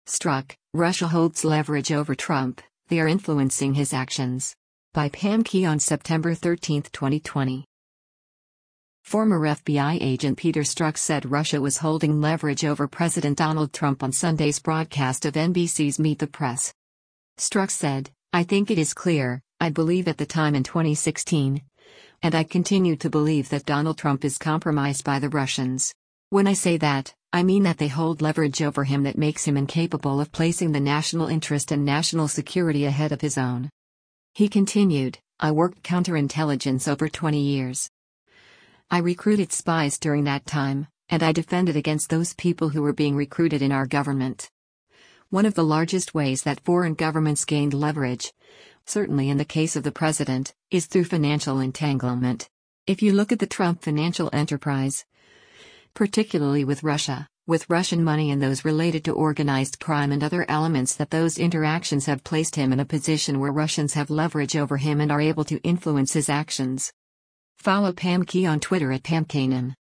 Struck, Russia holds leverage over Trump, they are influencing his actions. By Pam Key on September 13, 2020. Former FBI agent Peter Strzok said Russia was holding leverage over President Donald Trump on Sunday's broadcast of NBC's Meet the Press. Strzok said, "I think it is clear, I believe at the time in 2016. And I continue to believe that Donald Trump is compromised by the Russians. When I say that, I mean that they hold leverage over him that makes him incapable of placing the national interest and national security ahead of his own." He continued, "I worked counterintelligence over 20 years. I recruited spies during that time, and I defended against those people who were being recruited in our government. One of the largest ways that foreign governments gained leverage, certainly in the case of the president, is through financial entanglement. If you look at the Trump financial enterprise, particularly with Russia, with Russian money and those related to organized crime and other elements, that those interactions have placed him in a position where Russians have leverage over him and are able to influence his actions." Follow Pam Key on Twitter at PamKanim.